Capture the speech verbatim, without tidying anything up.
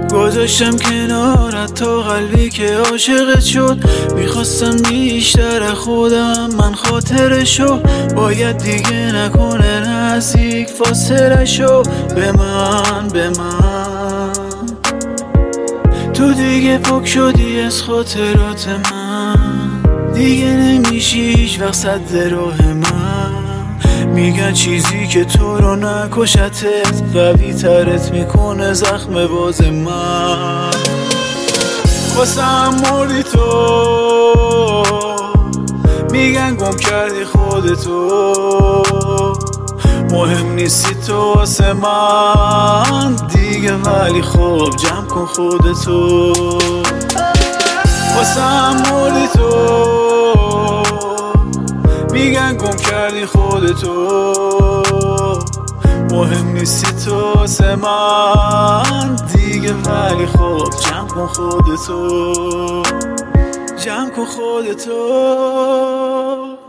گذاشتم کنارت تا قلبی که عاشقت شد. میخواستم بیشتر خودم من خاطرشو، باید دیگه نکنه نزدیک فاصله شو به من به من. تو دیگه پاک شدی از خاطرات من، دیگه نمیشی هیچ وقت صد راه من. میگن چیزی که تو رو نکشتت قوی ترت میکنه زخم باز من. واسم مردی تو، میگن گم کردی خودتو، مهم نیستی تو واسه من دیگه، ولی خب جمع کن خودتو. واسم مردی تو، میگن گم کردی خودتو، مهم نیستی تو واسه من دیگه، ولی خب جمع کن خودتو، جمع کن خودتو.